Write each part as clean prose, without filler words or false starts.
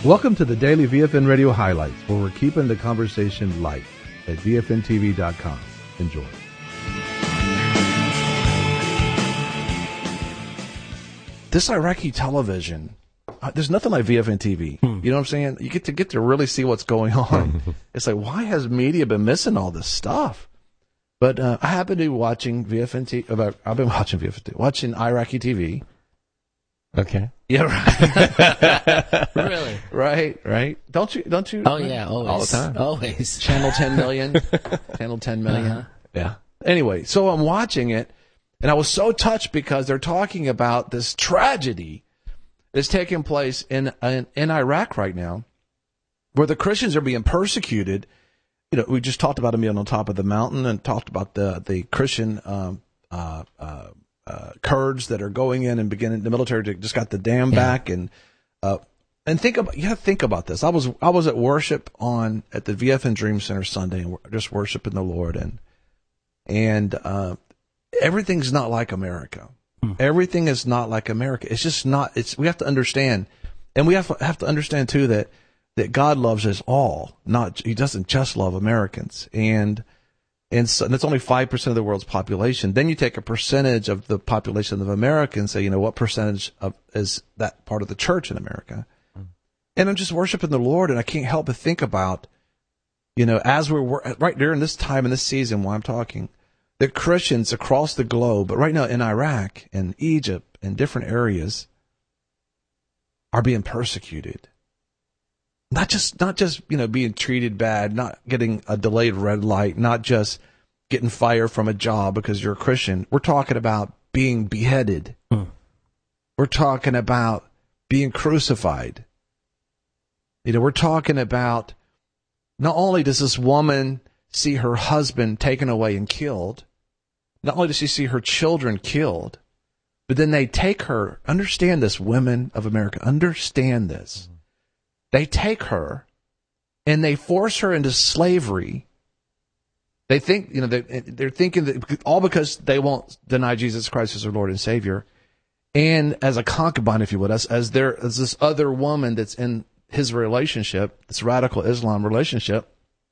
Welcome to the Daily VFN Radio Highlights, where we're keeping the conversation light at VFNTV.com. Enjoy. This Iraqi television, there's nothing like VFN TV. You know what I'm saying? You get to really see what's going on. It's like, why has media been missing all this stuff? But I happen to be watching VFN TV. I've been watching VFN TV, watching Iraqi TV. Okay. Yeah, right. Really? Right. Don't you? Oh, yeah, always. All the time. Always. Channel 10 million. Channel 10 million. Uh-huh. Yeah. Anyway, so I'm watching it, and I was so touched because they're talking about this tragedy that's taking place in Iraq right now, where the Christians are being persecuted. You know, we just talked about them being on top of the mountain, and talked about the Christian Kurds that are going in and beginning. The military just got the dam back, and think about this. I was at worship at the VFN Dream Center Sunday, and just worshiping the Lord, and everything's not like America. Everything is not like America. It's just not. We have to understand, and we have to understand too that God loves us all. He doesn't just love Americans, and so that's only 5% of the world's population. Then you take a percentage of the population of America and say, what percentage is that part of the church in America? And I'm just worshiping the Lord, and I can't help but think about, as we're right during this time in this season while I'm talking, that Christians across the globe, but right now in Iraq and Egypt and different areas, are being persecuted. Not just being treated bad, not getting a delayed red light, not just getting fired from a job because you're a Christian. We're talking about being beheaded. We're talking about being crucified. We're talking about, not only does this woman see her husband taken away and killed, not only does she see her children killed, but then they take her. Understand this, women of America, understand this. They take her and they force her into slavery. They think, they're thinking that all because they won't deny Jesus Christ as their Lord and Savior. And as a concubine, if you would, as this other woman that's in his relationship, this radical Islam relationship,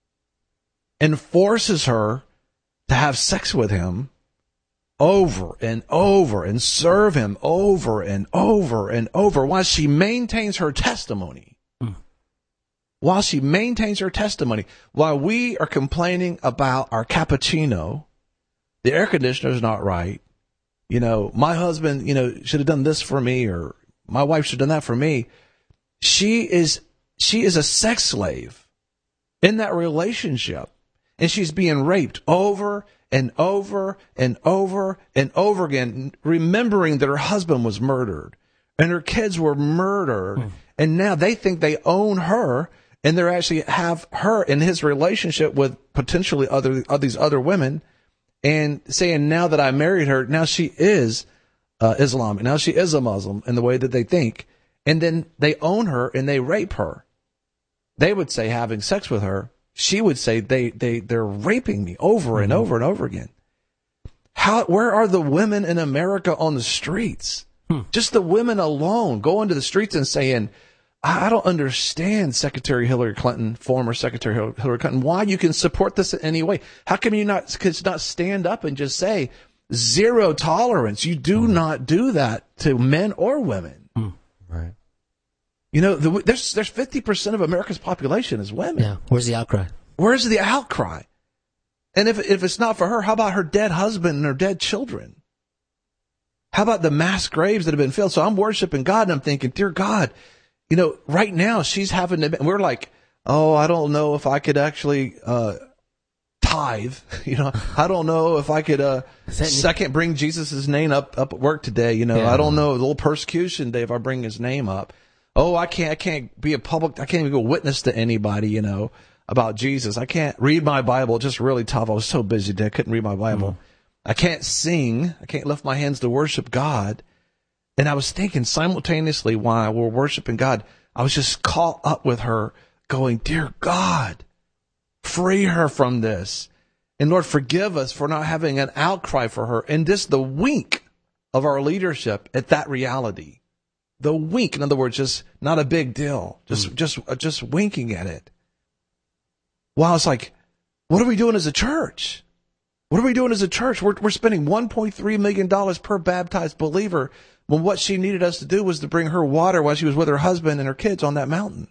and forces her to have sex with him over and over and serve him over and over and over while she maintains her testimony. While she maintains her testimony, while we are complaining about our cappuccino, the air conditioner is not right. My husband, should have done this for me, or my wife should have done that for me. She is a sex slave in that relationship, and she's being raped over and over and over and over again, remembering that her husband was murdered and her kids were murdered, and now they think they own her. And they actually have her in his relationship with potentially these other women, and saying, now that I married her, now she is Islam, now she is a Muslim in the way that they think. And then they own her and they rape her. They would say having sex with her. She would say they're raping me over and over and over again. Where are the women in America on the streets? Just the women alone going to the streets and saying, I don't understand, Secretary Hillary Clinton, former Secretary Hillary Clinton, why you can support this in any way. How come you not stand up and just say zero tolerance? You do not do that to men or women. Right. There's 50% of America's population is women. Yeah. Where's the outcry? Where's the outcry? And if it's not for her, how about her dead husband and her dead children? How about the mass graves that have been filled? So I'm worshiping God, and I'm thinking, dear God, right now she's having to, and we're like, I don't know if I could actually tithe. I don't know if I could bring Jesus' name up at work today. I don't know, the little persecution day if I bring his name up. I can't be I can't even go witness to anybody, about Jesus. I can't read my Bible. It's just really tough. I was so busy today, I couldn't read my Bible. I can't sing. I can't lift my hands to worship God. And I was thinking simultaneously while we're worshiping God, I was just caught up with her going, dear God, free her from this. And Lord, forgive us for not having an outcry for her. And this, the wink of our leadership at that reality. the wink. In other words, just not a big deal. Just winking at it. Wow, it's like, what are we doing as a church? What are we doing as a church? We're spending $1.3 million per baptized believer when what she needed us to do was to bring her water while she was with her husband and her kids on that mountain.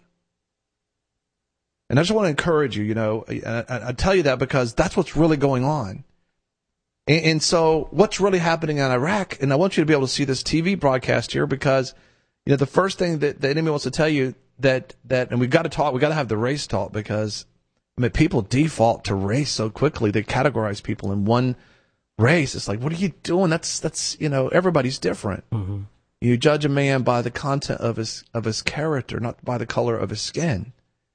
And I just want to encourage you, I tell you that because that's what's really going on. And so what's really happening in Iraq, and I want you to be able to see this TV broadcast here because, the first thing that the enemy wants to tell you that, and we got to have the race talk because, people default to race so quickly. They categorize people in one race. It's like, what are you doing? That's everybody's different. Mm-hmm. You judge a man by the content of his character, not by the color of his skin.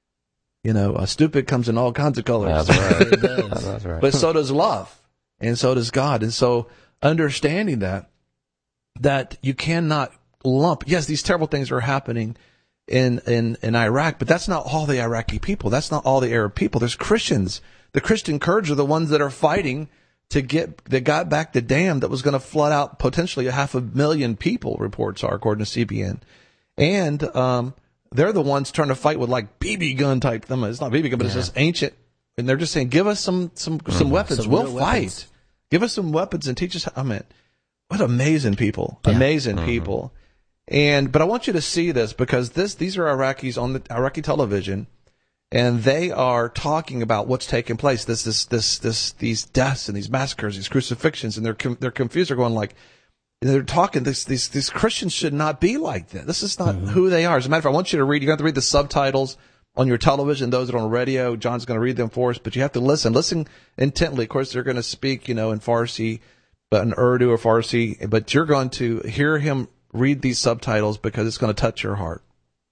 A stupid comes in all kinds of colors. That's right. That's right. But so does love. And so does God. And so understanding that you cannot lump, yes, these terrible things are happening in Iraq, but that's not all the Iraqi people. That's not all the Arab people. There's Christians. The Christian Kurds are the ones that are fighting that got back the dam that was going to flood out potentially 500,000 people, reports are, according to CBN. And, they're the ones trying to fight with like BB gun type thing. It's not BB gun, but it's just ancient. And they're just saying, give us some weapons. We'll fight. Weapons. Give us some weapons and teach us. What amazing people. Yeah. Amazing people. But I want you to see this because these are Iraqis on the Iraqi television, and they are talking about what's taking place. These deaths and these massacres, these crucifixions, and they're confused. They're going like, they're talking. These Christians should not be like that. This is not who they are. As a matter of fact, I want you to read. You have to read the subtitles on your television. Those that are on radio, John's going to read them for us. But you have to listen intently. Of course, they're going to speak, in Farsi, but in Urdu or Farsi. But you're going to hear him read these subtitles because it's going to touch your heart.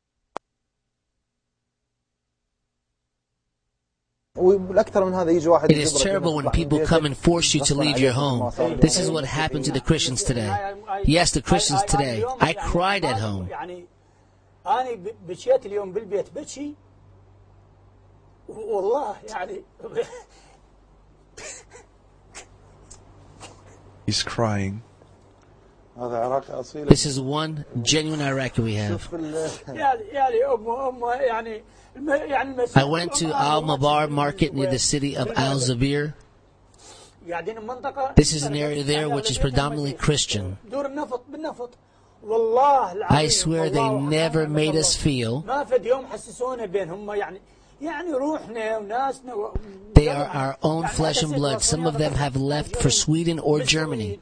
It is terrible when people come and force you to leave your home. This is what happened to the Christians today. Yes, the Christians today. I cried at home. He's crying. This is one genuine Iraqi we have. I went to Al-Mabar market near the city of Al-Zabir. This is an area there which is predominantly Christian. I swear they never made us feel. They are our own flesh and blood. Some of them have left for Sweden or Germany.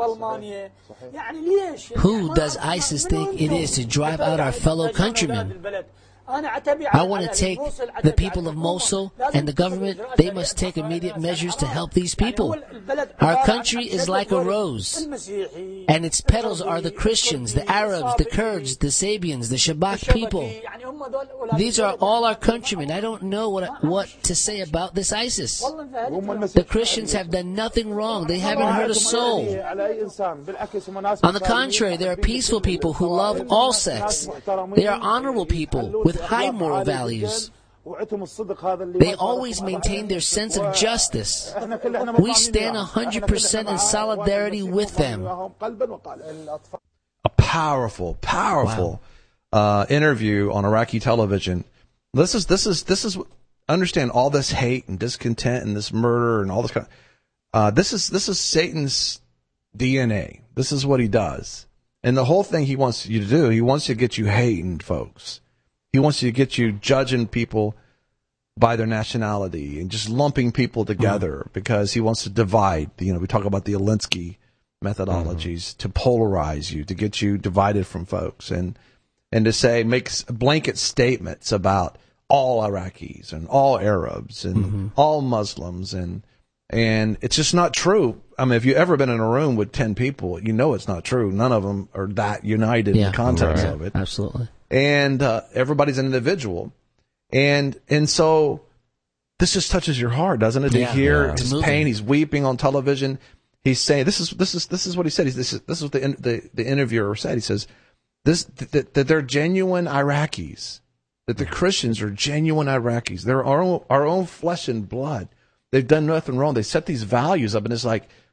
Who does ISIS think it is to drive out our fellow countrymen? I want to take the people of Mosul and the government. They must take immediate measures to help these people. Our country is like a rose, and its petals are the Christians, the Arabs, the Kurds, the Sabians, the Shabak people. These are all our countrymen. I don't know what to say about this ISIS. The Christians have done nothing wrong. They haven't hurt a soul. On the contrary, they are peaceful people who love all sects. They are honorable people with high moral values. They always maintain their sense of justice. We stand 100% in solidarity with them. A powerful interview on Iraqi television. This is understand all this hate and discontent and this murder and all this kind of, this is Satan's DNA. This is what he does. And the whole thing he wants you to do, he wants to get you hating folks. He wants to get you judging people by their nationality and just lumping people together because he wants to divide. We talk about the Alinsky methodologies to polarize you, to get you divided from folks and to say, makes blanket statements about all Iraqis and all Arabs and all Muslims and it's just not true. I mean, if you've ever been in a room with 10 people, it's not true. None of them are that united in the context of it. Absolutely. And everybody's an individual, and so this just touches your heart, doesn't it? To hear his pain, he's weeping on television. He's saying, "This is what he said." This is what the interviewer said. He says, that they're genuine Iraqis, that the Christians are genuine Iraqis. They're our own flesh and blood. They've done nothing wrong. They set these values up, and it's like,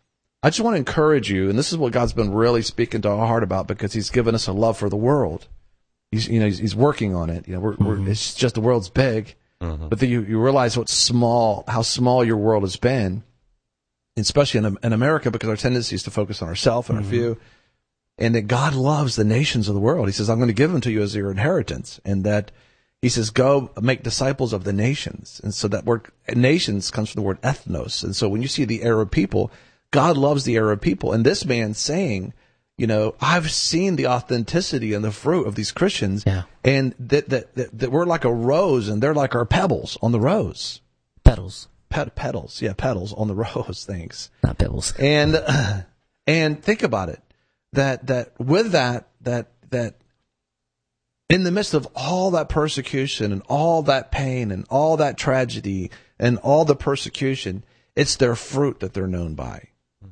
I just want to encourage you, and this is what God's been really speaking to our heart about, because He's given us a love for the world. He's working on it. It's just the world's big, but then you realize how small your world has been, especially in America, because our tendency is to focus on ourselves and our few, and that God loves the nations of the world. He says, I'm going to give them to you as your inheritance, and that He says, go make disciples of the nations. And so that word nations comes from the word ethnos. And so when you see the Arab people, God loves the Arab people. And this man's saying, I've seen the authenticity and the fruit of these Christians, and that we're like a rose and they're like our pebbles on the rose. Petals. Petals. Yeah, petals on the rose. Thanks. Not pebbles. And think about it. That in the midst of all that persecution and all that pain and all that tragedy and all the persecution, it's their fruit that they're known by.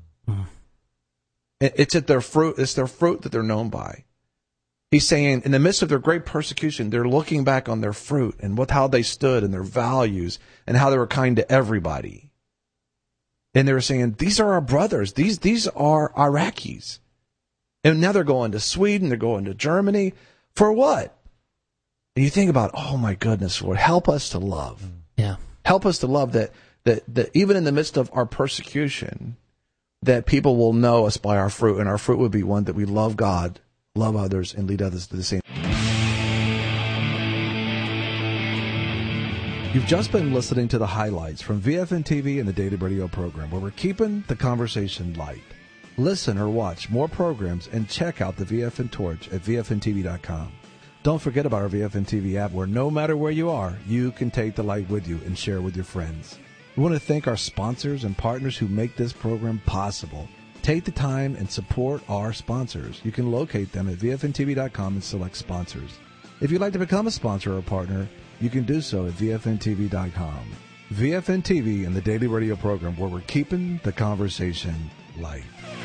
It's their fruit that they're known by. He's saying in the midst of their great persecution, they're looking back on their fruit and how they stood and their values and how they were kind to everybody. And they were saying, these are our brothers. These are Iraqis. And now they're going to Sweden, they're going to Germany. For what? And you think about, oh my goodness, Lord, help us to love. Yeah. Help us to love that even in the midst of our persecution, that people will know us by our fruit, and our fruit would be one that we love God, love others, and lead others to the same. You've just been listening to the highlights from VFN TV and the Daily Radio program, where we're keeping the conversation light. Listen or watch more programs and check out the VFN Torch at VFNTV.com. Don't forget about our VFN TV app, where no matter where you are, you can take the light with you and share with your friends. We want to thank our sponsors and partners who make this program possible. Take the time and support our sponsors. You can locate them at VFNTV.com and select sponsors. If you'd like to become a sponsor or a partner, you can do so at VFNTV.com. VFN TV and the Daily Radio program, where we're keeping the conversation light.